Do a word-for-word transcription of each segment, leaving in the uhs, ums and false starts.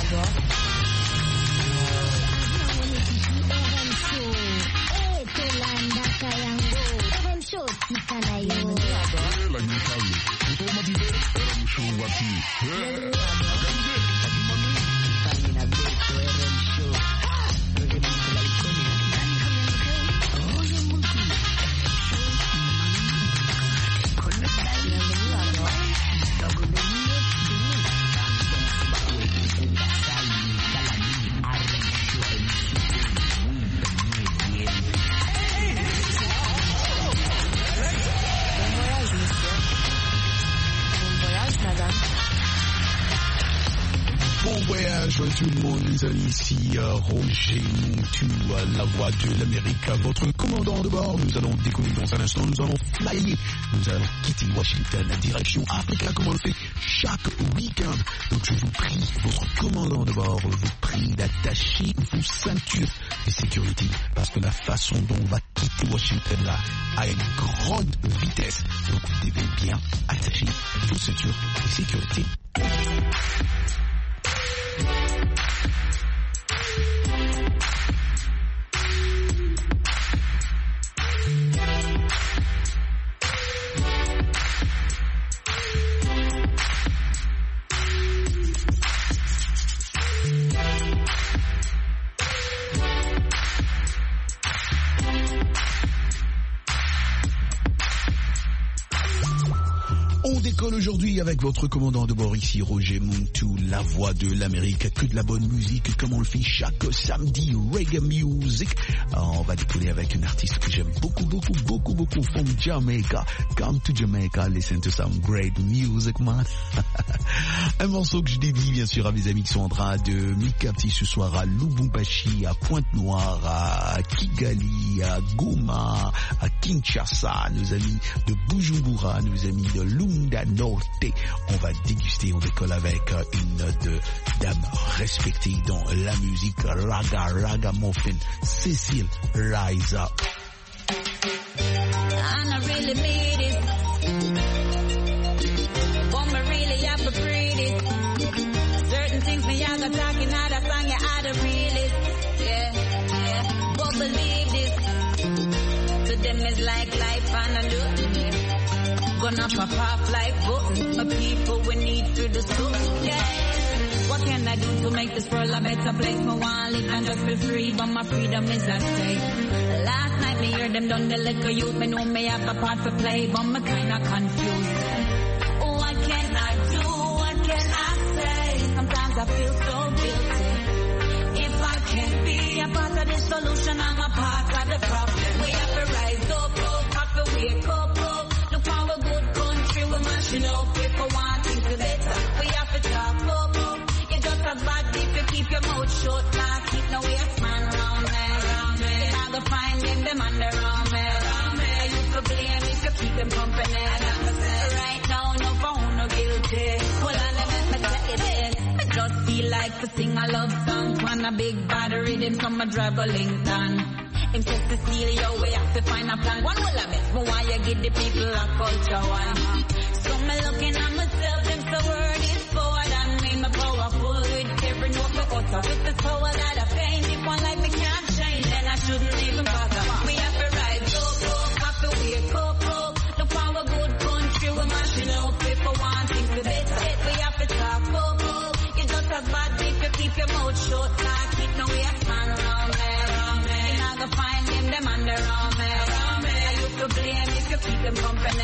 Tout le monde, les amis, ici euh, Roger Montu, euh, la voix de l'Amérique, votre commandant de bord. Nous allons décoller dans un instant, nous allons flyer, nous allons quitter Washington, direction Africa, comme on le fait chaque week-end. Donc je vous prie, votre commandant de bord, je vous prie d'attacher vos ceintures de sécurité, parce que la façon dont on va quitter Washington là, à une grande vitesse. Donc vous devez bien attacher vos ceintures de sécurité. On décolle aujourd'hui avec votre commandant de bord ici, Roger Montu, la voix de l'Amérique, que de la bonne musique comme on le fait chaque samedi, reggae music. Alors, on va décoller avec une artiste que j'aime beaucoup, beaucoup, beaucoup, beaucoup, from Jamaica. Come to Jamaica, listen to some great music, man. Un morceau que je dédie bien sûr à mes amis qui sont en train de me capter ce soir à Lubumbashi, à Pointe-Noire, à Kigali, à Goma, à Kinshasa, nos amis de Bujumbura, nos amis de Lunda Norte. On va déguster, on décolle avec une de dame respectée dans la musique raga, raga muffin, Cécile Rise Up. And I really made it. But me really have to breathe it. Certain things me I got talking out of song, you had to reel it. Yeah, yeah. But believe this. To them is like life and I do. Gonna pop off like button. My people we need through the school. Yeah. What can I do to make this world a better place? My want live and just be free, but my freedom is at stake. Last night me hear them done the liquor youth. Me know me have a part to play, but me kinda confused. What can I do? What can I say? Sometimes I feel so guilty. If I can't be a part of the solution, I'm a part of the problem. We have to rise up, up, have to wake up, up. Look for a good country, we're mashing up. If we want things to better, we have to talk up, up. You just as bad if you keep your mouth shut. Nah, keep no waste man round there, round there. You're not gonna find them, them under round there, round there. You could blame if you keep them company. Right now, no phone, no guilty. Well, I let me tell you this. I just feel like to sing a love song on a big bad rhythm, so I drive a Lincoln. Him says to steal your way, have to find a plan. One will I miss, but why you give the people a culture one? So me looking at myself, them so word is forward and me, my powerful with every note me utter. With the power that I pain, if one life me can't change, then I shouldn't even bother. We have to rise up, up, have to wake up, up. Look for a good country, we're mashing up. If we want things to better, we have to talk up, up. You just as bad if you keep your mouth shut. Nah, keep no waste man around there, around there. You're not gonna find them, them under around there, around there. You could blame if you keep them company.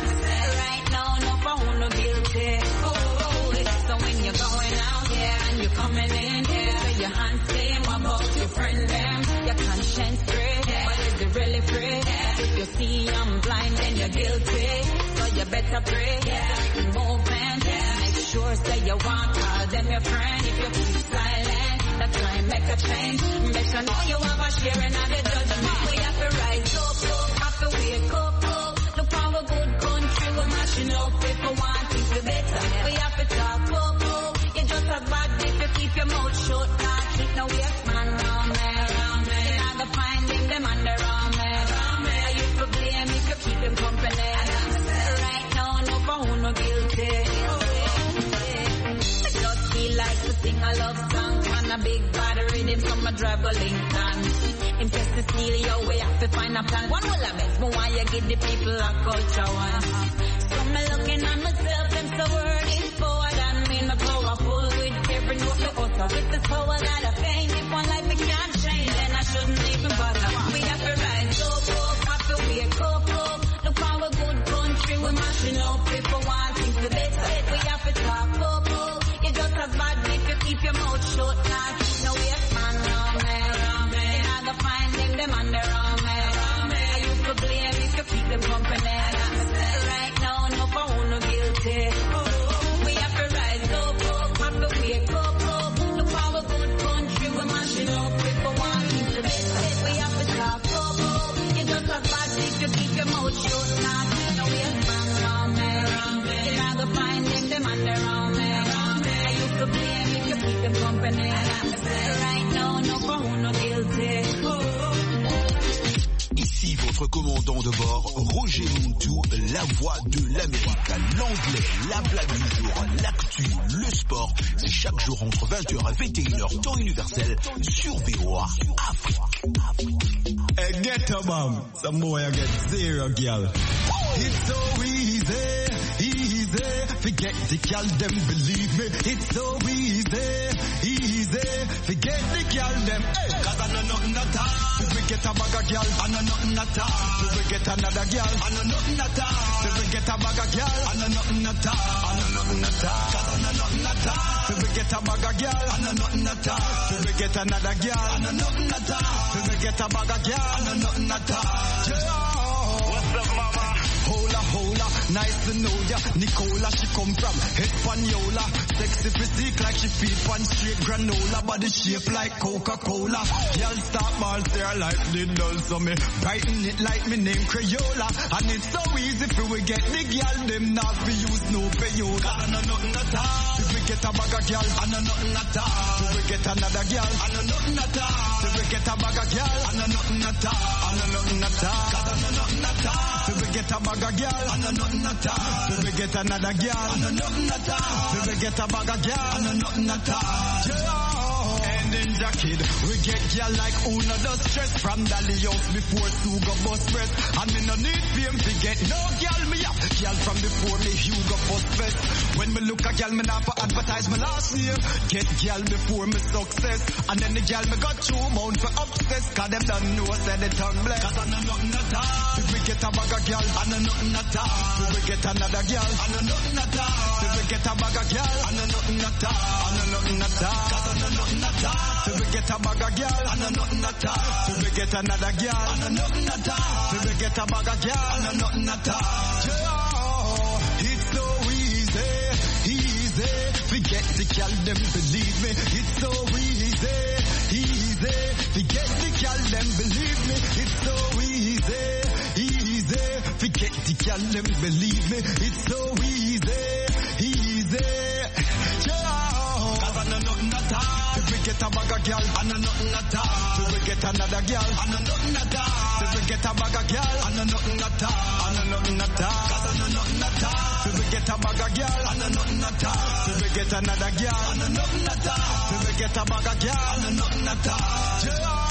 Right now, no phone, no guilty. Oh, oh, so when you're going out here and you're coming in here, so your hands clean, what about your friend them? Your conscience free, but is it really free? If you see I'm blind, then you're guilty. So you better pray, movement, make sure say you want, call them your friend. If you keep silent, that's why make a change. Make sure know you have a sharing of the judgment. We have to rise up, up, have to wake up, up. Look for a good country, we're mashing up. If we want things to better, we have to talk up, up. You're just as bad if you keep your mouth shut. Nah, keep no waste man round there, round there. You're not gonna find them, them under round there, round there. You could blame if you keep them company. Right now, no phone, no guilty. I just feel like like to sing a love song. On a big body rhythm, some a drive a Lincoln. Him test to steal your way, have to find a plan. One will have it, but why you give the people a culture one? So me looking at myself, and the word is forward and me, my powerful with every note me utter. With this power that I gain, if one life me can't change, then I shouldn't even bother. We have to rise up, up, have to wake up, up. Look how a good country we mashing up. People want things to better, we have to talk up, up. You just as bad if you keep your mouth shut, not keep no waste man round me. You're not gonna find them, them on their own me. You could blame if you keep them company. Right now, no for who no guilty. We have to rise up, up, have to wake up, up. Look how a good country we mashing up. People want things to better, we have to talk up, up. You just as bad if you keep your mouth shut, not keep no waste man round me. You're not gonna find them, them on their own me. You could blame if you keep them company. Right now, no for who no guilty. Ici votre commandant de bord, Roger Montou, la voix de l'Amérique. L'anglais, la blague du jour, l'actu, le sport, c'est chaque jour entre vingt heures et vingt et une heures, temps universel, sur V O A Afrique. Hey, get a bomb, some boy I get zero, girl. It's so easy, easy, forget the girl, them believe me. It's so easy, easy, forget the girl, them. Hey, cause I know nothing at all. We get a bag of girl, I know nothing at all. We get another girl, I know nothing at all. We get a bag of girl, I know nothing at all. I know nothing at all. Cause I know nothing at all. We get a bag of girl, I know nothing at all. We get another girl, I know nothing at all. We get a bag of girl, I know nothing at all. What's up, mama? Hola, hola, nice to know ya. Nicola, she come from Hispaniola. Sexy physique like she feed one straight granola. Body shape like Coca-Cola. Y'all stop balls there like the doll. So me brighten it like me name Crayola. And it's so easy for we get the girl. Them not we use no payola. I know nothing at all. If we get a bag of girl, I know nothing at all. If we get another girl, I know nothing at all. If we get a bag of girl, I know nothing at all. I know nothing at all. Cause I know nothing at all. If we get a bag of girl, I know nothing at all. If we get another girl, I know nothing at all. If we get a bag of girl, I know nothing at all. Yeah. And in jacket, we get girl like Una does stress. From Dali House before Sugar bust breast. And me no need fame to get no girl me up. Girl from before me Hugo bust vest. When me look a girl me not for advertise my last name. Get girl before me success. And then the girl me got two mount for obsess. Cause them don't know say the tongue bless. Cause I know nothing at all. If we get a bag of girl, I know nothing at all. If we get another girl, I know nothing at all. If we get a bag of girl, I know nothing at all. I know nothing at all. Cause I know nothing at all. If we get a bag of girl, I know nothing at all. If we get another girl, I know nothing at all. If we get a bag of girl, I know nothing at all. Yeah, it's so easy, easy. Forget the girl, them believe me. It's so easy, easy. Forget the girl, them believe me. It's so easy, easy. Forget the girl, them believe me. It's so easy, easy. Yeah, cause I know nothing at all. If we get a bag of girl, I know nothing at all. If we get another girl, I know nothing at all. If we get a bag of girl, I know nothing at all. I know nothing at all. Cause I know nothing at all. If we get a bag of girl, I know nothing at all. If we get another girl, I know nothing at all. If we get a bag of girl, I know nothing at all. Yeah.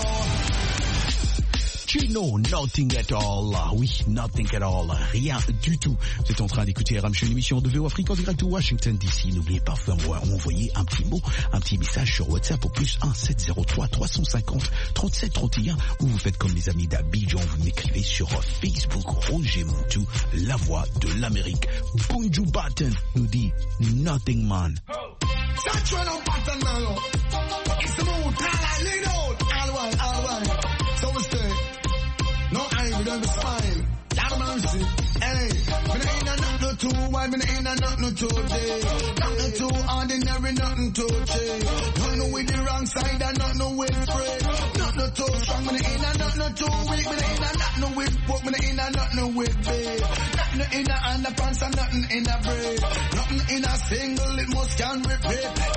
You know nothing at all. Oui, nothing at all. Rien du tout. Vous êtes en train d'écouter R M Show, une émission de V O Afrique en direct de Washington D C. N'oubliez pas de m'envoyer un petit mot, un petit message sur WhatsApp au plus un sept zéro trois trois cent cinquante trente-sept trente et un. Ou vous faites comme les amis d'Abidjan, vous m'écrivez sur Facebook Roger Montou, la voix de l'Amérique. Bunju Batten nous dit Nothing Man. No, I ain't gonna smile. Lot of mercy. Hey, me ain't a nothing too wide, me ain't a nothing too day. Nothing too ordinary, nothing too cheap. Nothing with the wrong side and nothing with free. Nothing too strong, me ain't a nothing too weak. Me ain't a nothing with pork, me ain't a nothing with beef. Nothing in a underpants and nothing in a braid. Nothing in a single, it must can repeat. Can't be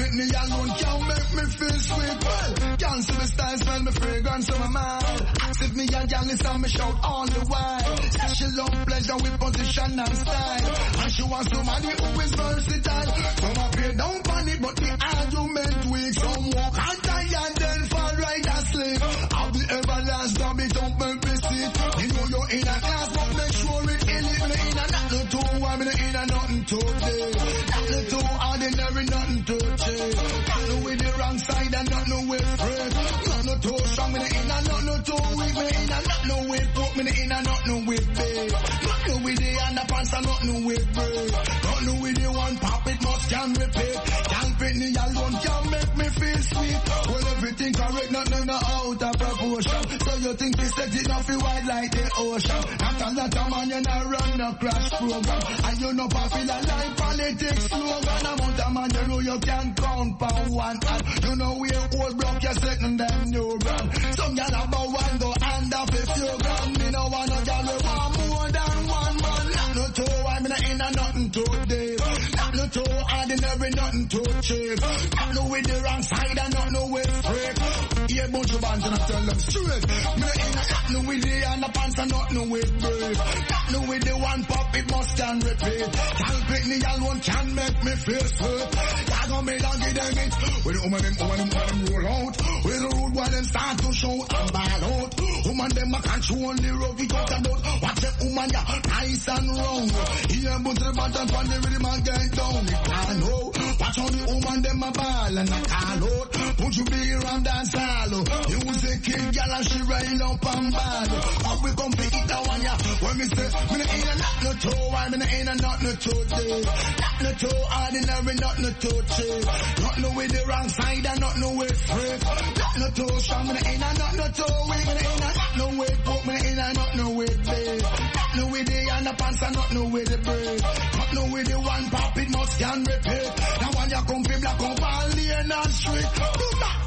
fit me alone can't make me feel sweet. Well, can't see the style, smell me fragrance on my mind. Sit me and y'all listen me shout all the while. Say she love pleasure with position and style, and she wants somebody who is versatile. Some appear down panic, but the argument weak. Some walk and tired, then fall right asleep. How the everlast done it don't make me sit. You know you're in a class, but make sure it elite. Me in a nothing too warm, me in a nothing too deep. Nothing too ordinary, nothing too cheap. Nothing with the wrong side and nothing with free. Nothing too strong, me in a nothing too weak. Me in a nothing with pork, me in a nothing with big. Nothing with the underpants and nothing with bread. Nothing with the one pop, it must can repeat. Can't fit me alone, can't make me feel sweet. Well, everything correct, nothing out of proportion. So you think this sex it not feel wide like the ocean. Not a lot of man, you not run the crash program. And you know popular like politics slogan. Amount of man, you know you can count for one hand. You know we old block, you're second them new brand. Some y'all about one go hand off if you gun. Me no want no y'all we want more than one man. Not no two, I mean ain't a nothing too deep. Not no two, ordinary, nothing too cheap. Not no with the wrong side and not no with freak. Yeah, bunch of bands and I tell them straight. Me ain't a nothing with the underpants and nothing with brave. Nothing with the one pop, it must can repeat. Can't pick me alone, can make me feel sweet. Y'all gon' me down, give them it. When the woman them, woman them, woman them roll out. When the road while them start to show and ball out. Woman them a control the road, we talk about. Watch that woman, yeah, nice and round. Here, but the button from the rhythm and get down. It can't hold. Watch how the woman them a ball and a call out. Put you be around dance hall. Music kid, y'all and she rail up and ball. How we gon' pick it down, yeah. When me say, me ain't a not no toe, I mean ain't a not no toe day. Not no toe, ordinary, not no toe cheap. Not no with the wrong side and not no with freak. Not no toe strong, me ain't a not no toe weak. Me ain't a not no with pork, me ain't a not no with big. Not no with the underpants and not no with the bread. Not no with the one pop, it must can repeat. Now when you come fi black up all lane and street. Do that.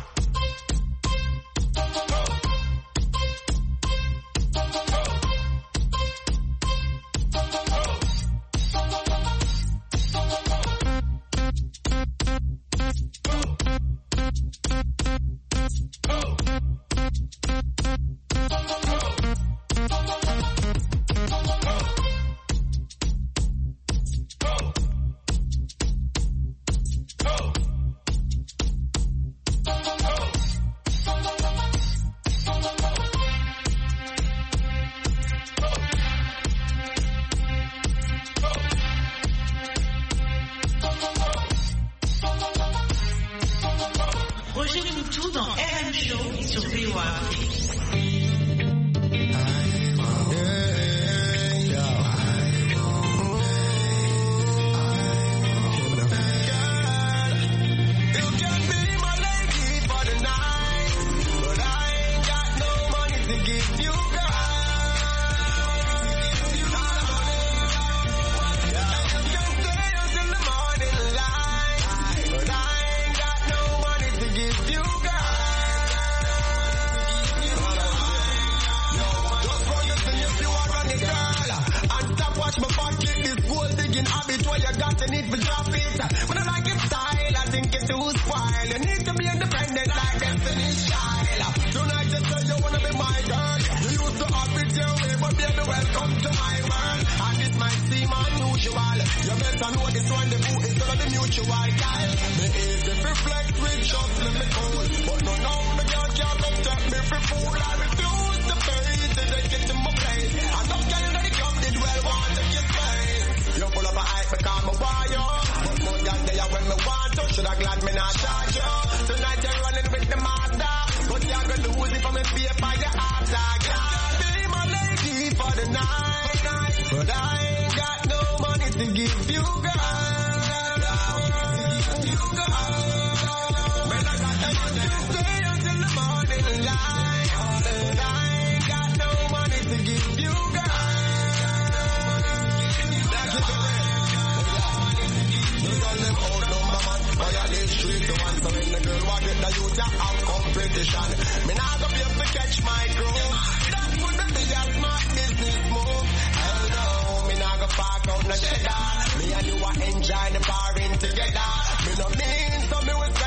Me and you are enjoying the partying together. Me no mean so me will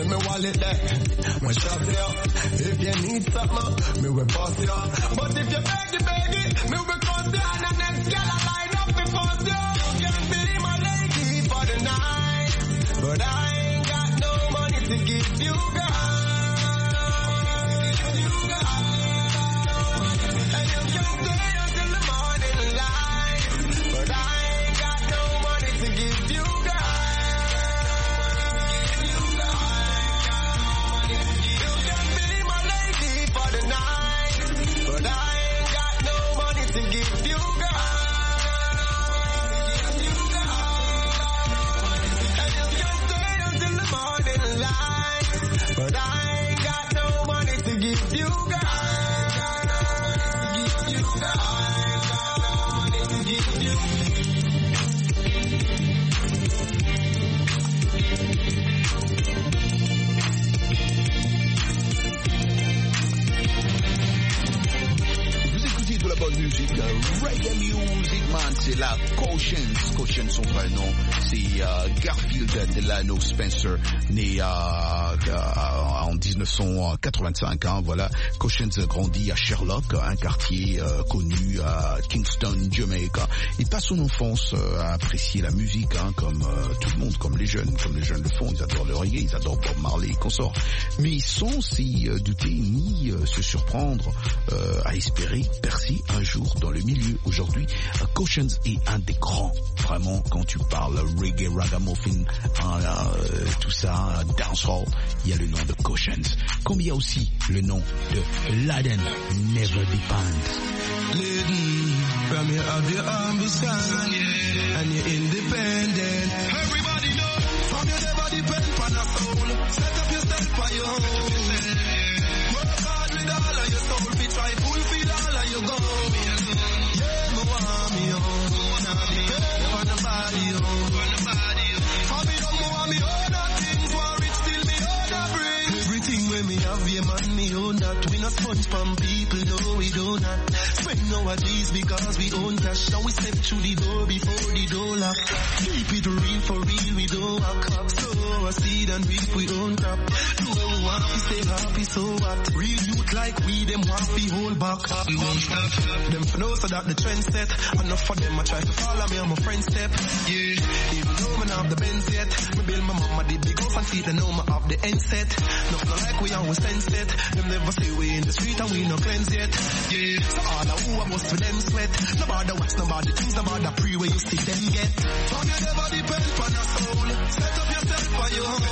me wallet there. My shop there. If you need something, me will boss ya. But if you beg it, beg it, me will cost ya. And the next girl I line up before you. You can be my lady for the night, but I ain't got no money to give you, girl. Reggae music, man, c'est la Cautions. Cautions, son vrai nom, c'est euh, Garfield Delano Spencer, né euh, euh, en dix-neuf cent quatre-vingt-cinq. Hein, voilà, Cautions grandit à Sherlock, un quartier euh, connu à Kingston, Jamaica. Il passe son enfance euh, à apprécier la musique, hein, comme euh, tout le monde, comme les jeunes, comme les jeunes le font. Ils adorent le reggae, ils adorent Bob Marley et consorts. Mais sans s'y euh, douter ni euh, se surprendre euh, à espérer percer un jour dans le milieu. Aujourd'hui, uh, Cautions est un des grands, vraiment, quand tu parles reggae, ragamuffin, hein, euh, tout ça, dancehall, il y a le nom de Cautions. Comme il y a aussi le nom de Laden Never Depend. Laden, from you have your ambition, yeah, and you're independent. Everybody know, from you never depend on a soul. Set up yourself for your own. Work hard with all of your soul, be try fulfill all of your goals. Sponge from people, no we do not spend nowadays because we own cash. Now we step through the door before the door lock. Keep it real for real, we don't walk. So I see and reap we own crap. Do what we want, we stay happy, so what? Real youth like we, them want we hold back. We won't stop. Them for know so that the trend set. Enough for them I try to follow me on my friend's step. Yeah, even though I have the Benz yet. Me build my mama did big house and see they know me have the end set. Nothing like we always sense it. Them never say we in the street and we no cleanse yet. Yeah, so all the who I must for them sweat. Nobody watch, nobody things, nobody pre where you see them get. From you never depend on a soul. Set up yourself for your own.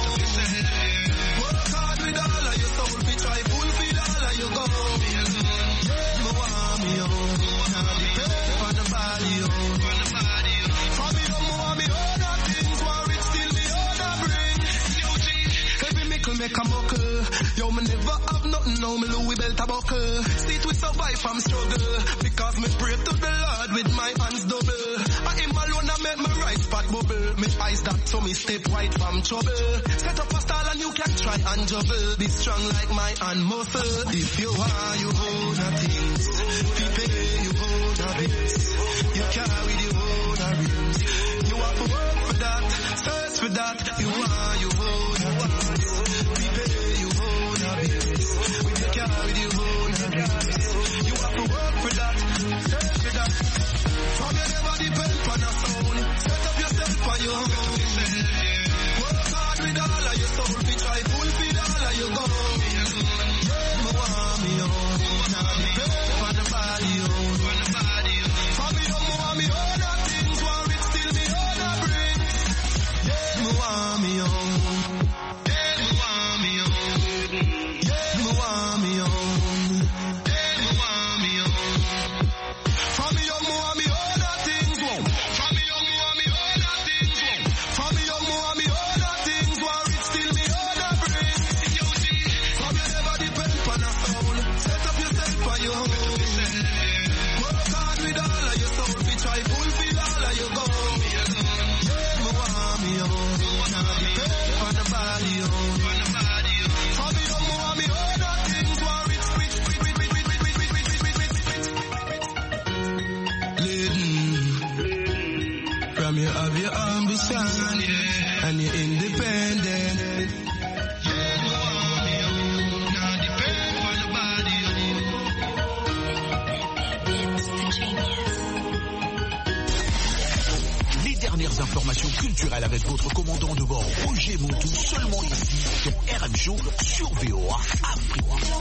Work hard with all of your soul. Be try fulfill all of your goals. Yeah, me want me own. Now depend on the body own. For me no more me other things. War it still me other bring. Every mickle make a muckle. Yo, me never have nothing, now me Louis belt a buckle. See it we survive from struggle, because me pray to the Lord with my hands double. I am alone, I make my right spot bubble. Me eyes that so me step right from trouble. Set up a style and you can try and juggle. Be strong like my hand muscle. If you are, you own a things. If you pay, you own a bills. You carry the own a rings. You have to work for that, search for that. You are, you own a things. We pay, you own a bills. We take care with you own a bills. You have to work for that, search for that. From you never depend on a soul. Set up yourself for your own. Work hard with all of your soul. Be try fulfill all of your goals. Yeah, me want me own. Now depend on the body own. For me own, me want me own a things. War it still me own a bring. Yeah, me want me own. Yeah, me want me own. Yeah, me want me own. Yeah, me want me own. For me young, me want me own a things. For me young, me want me own a things. For me young, me want me own a things. War it still me own a bring. From you never depend on a soul. Set up yourself for your own. Work hard with all of your soul. Be try fulfill all of your goals. Yeah, me want me own. Now depend on the body own. For me young, me want me own a things. War it switch, switch, switch, switch, switch, switch, switch, switch, switch. Laden, from you have your ambition, yeah, and you're independent. Yeah, dernières informations culturelles avec votre commandant de bord Roger Montou, seulement ici sur R M Show sur V O A Afrique.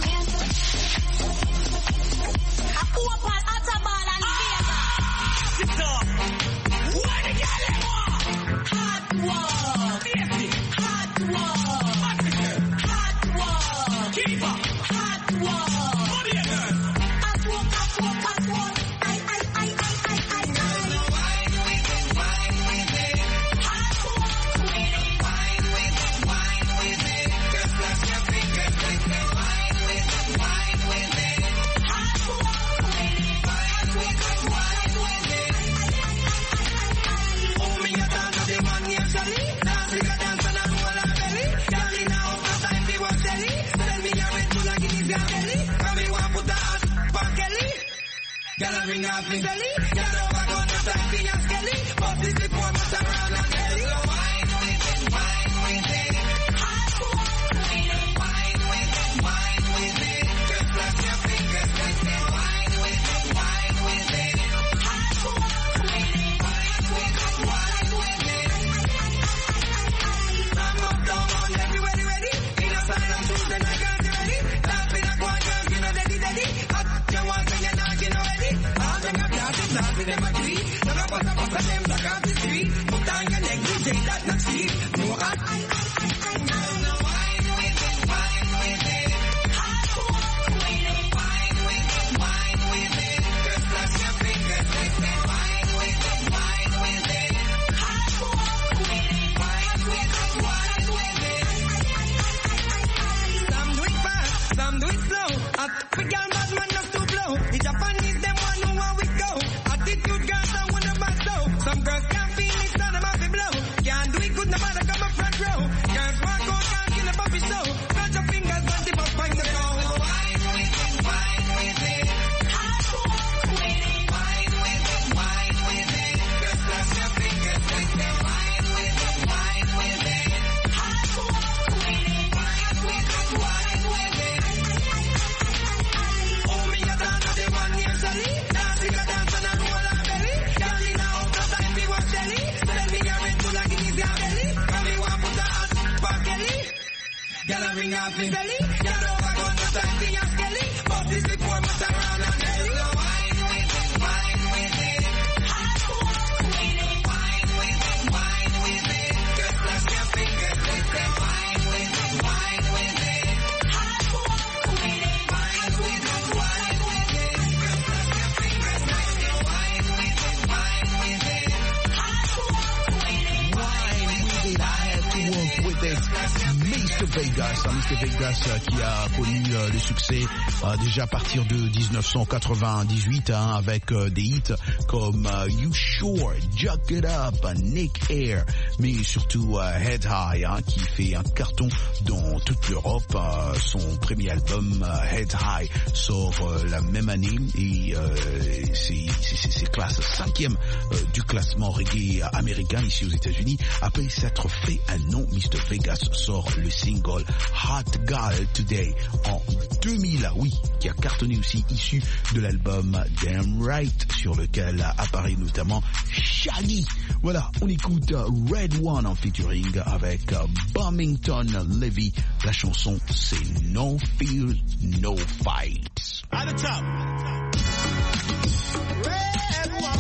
Ring off me belly, get over on the side, be a skelly, but this is for my around and belly. So wine with it, wine with it, hot water with it, wine with it, wine with it, just bless your fingers with it, wine with it, wine with it, hot water with it, wine with it, wine with it. I'm up, down, on, everybody ready, in a sign of truth and I got you ready, laughing at one girl, you know, daddy, daddy, hot, you want to get knocked, you know, ready. Start with them a tree, never pass a pass a them back off the street. Put on your neck, you take that not cheap. No, I, I, I, I, I, no, wine with it, wine with it. Hot water with it, wine with it, wine with it. Just flash your fingers with it, wine with it, wine with it. Hot water with it, wine with it, wine with it. Some do it fast, some do it slow. A typical bad man just to blow. The Japanese them one who want we go. Attitude girls don't wanna back low. Some girls can't feel it, so them have to blow. Can't do it good, no matter come up front row. Girls walk out, can't kill a puppy show. Touch your fingers, but they must find the goal. Wine with it, wine with it. Hot water with it, wine with it, wine with it. Just flash your fingers with it, wine with it, wine with it. Hot water with it, wine with it, wine with it. Oh, me a dance, they want me a Sally. Dancing a dance and a roll on belly. Girl in a out of time, me want jelly. Send me a red bull like Guinea's your belly. And me want put a hot for Kelly. Girl a ring off me belly. Girl over gun the time, me a skelly. But this before must around and belly. So wine with it, wine with it. Hot water with it, wine with it, wine with it. Just flash your fingers with it, wine with it, wine with it. Hot water with it, wine with it, wine with it. Just flash your fingers with it, wine with it, wine with it. Hot water with it, Wine with it, I had to work with it. mister Vegas, hein, mister Vegas euh, qui a connu euh, le succès euh, déjà à partir de dix-neuf cent quatre-vingt-dix-huit hein, avec euh, des hits comme euh, You Sure, Jack It Up, Nick Air, mais surtout euh, Head High hein, qui fait un carton dans toute l'Europe. Euh, son premier album euh, Head High sort euh, la même année et euh, c'est, c'est, c'est classe cinquième euh, du classement reggae américain ici aux États-Unis. Après s'être fait un nom, mister Vegas sort le single Hot Girl Today en deux mille, oui, qui a cartonné aussi, issu de l'album Damn Right, sur lequel apparaît notamment Shaggy. Voilà, on écoute Red One en featuring avec Bumington Levy. La chanson, c'est No Fear, No Fight. At the top. Red one.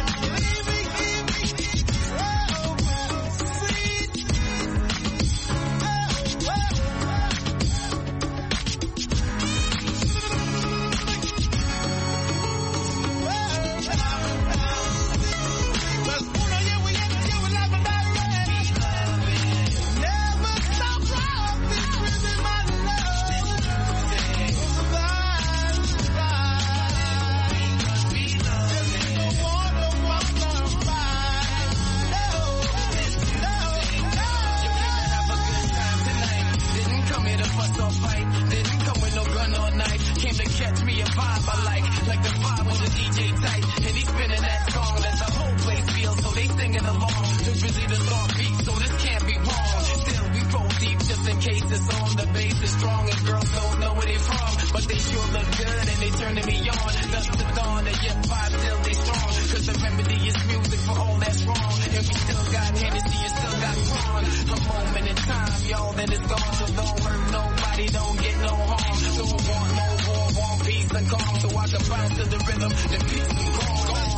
Catch me a vibe I like, like the vibe with the D J tight. And he's spinning that song that the whole place feels, so they singing along. Too busy to start beat, so this can't be wrong. Still, we roll deep just in case it's on. The bass is strong and girls don't know where they from, but they sure look good and they turning me on. Dusk to dawn and yet vibe till they strong, cause the remedy is music for all that's wrong. And we still got Hennessy, you still got Quan. A moment in time, y'all, then it's gone. So don't hurt nobody, don't get no harm. Don't want no war, want peace and calm. So I can bounce to the rhythm, then peace and calm.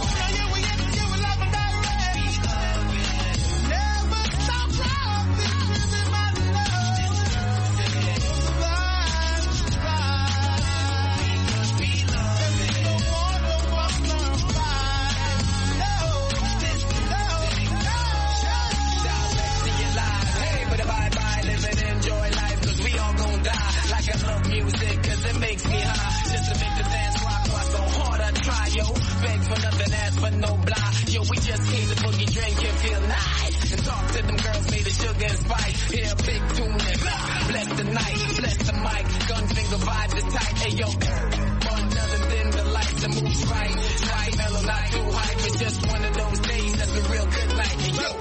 Makes me high, just to make the dance rock. Why so hard I try, yo? Beg for nothing, ask for no blah. Yo, we just came to boogie, drink and feel nice. And talk to them girls made of sugar and spice. Hear a big tune and blah. Bless the night, bless the mic. Gun finger vibe is tight. Hey yo, more nothing than the lights and moves right. Right, mellow, not too hype. It's just one of those days that's a real good night. Hey yo.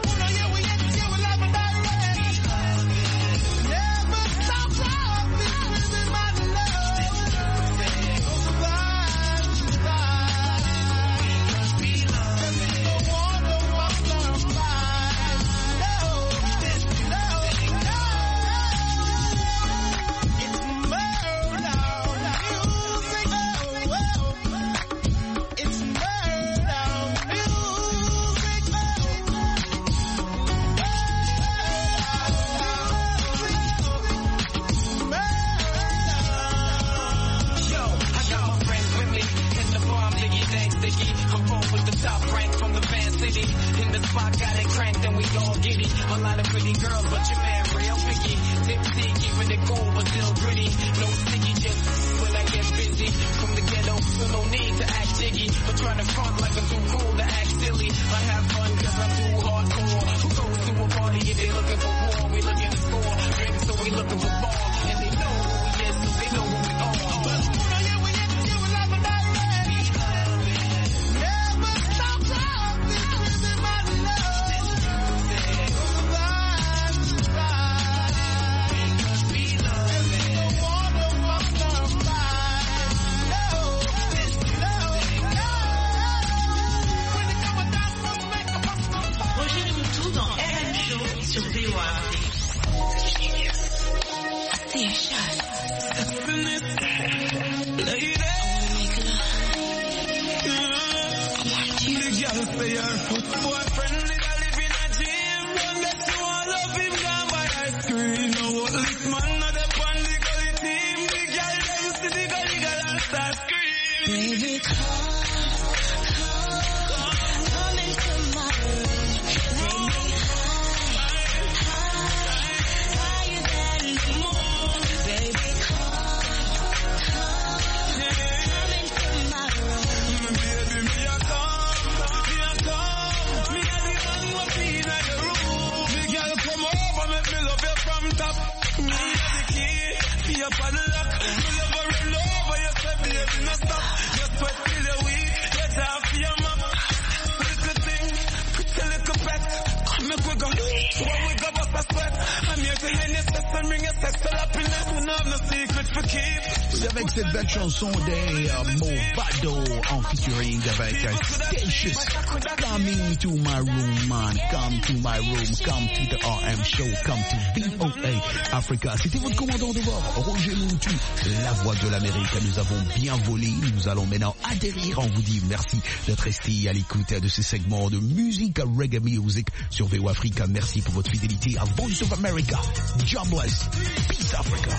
Avec cette belle chanson des uh, Movado en featuring avec uh, Statius. Coming to my room, man. Come to my room. Come to the R M show. Come to V O A Africa. C'était votre commandant de bord, Roger Muntu, la voix de l'Amérique. Nous avons bien volé. Nous allons maintenant atterrir. On vous dit merci d'être resté à l'écoute de ce segment de musique, reggae music sur V O A Africa. Merci pour votre fidélité à Voice of America. God bless. Peace Africa.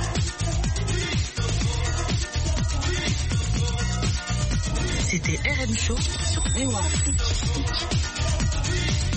C'était R M Show sur V O A Afrique.